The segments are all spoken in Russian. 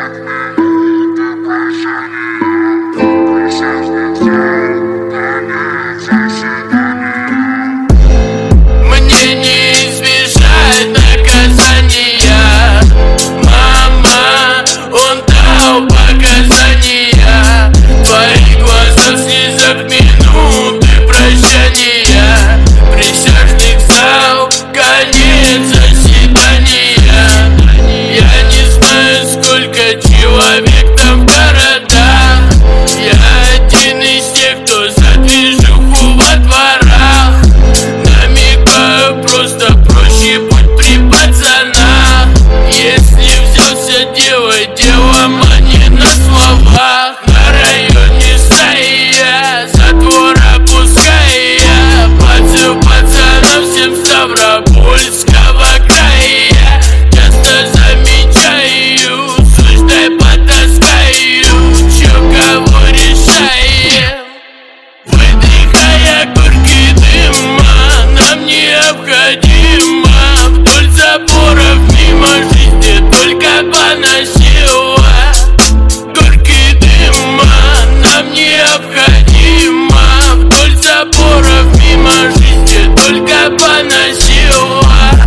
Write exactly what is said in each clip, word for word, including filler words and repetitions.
Мне не избежать наказания. Мама, он дал показания. Твои глаза в слезах минуты прощания. Присяжных зал, конец заседания. Я не знаю, сколько человек там в городах. Я один из тех, кто за движуху во дворах. Намекаю, просто проще будь при пацанах. Если взялся делать делом, а не на словах. На районе стоя, затвора пуская. Пацан пацанам всем Ставропольского края. Часто замечаю, слышь, дай потаскаю. Чё кого решаем? Выдыхая горький дыма, нам необходимо вдоль заборов мимо жизни только поносила. Горький дыма, нам необходимо вдоль заборов мимо жизни только поносила.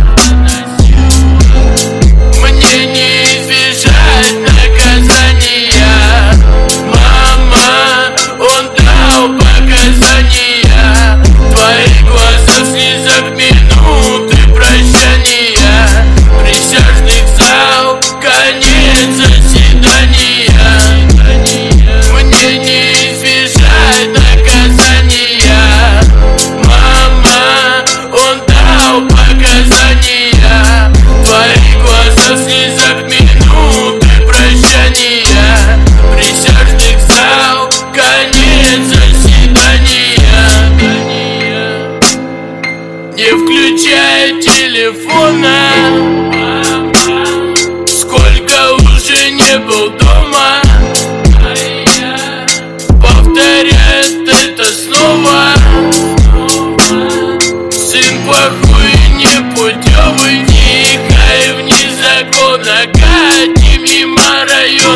Мне не избежать наказания. Мама, он дал показания. Твои глаза в слезах минуты прощания. Присяжных зал, конец заседания. Мне не избежать наказания. Мама, он дал показания. Твои глаза в слезах минуты прощания. Присяжных зал, конец заседания. Не включая телефона, сколько уже не был дома. Повторяет это снова. Сын плохой и непутевый, тихо и вне закона. Катим мимо района.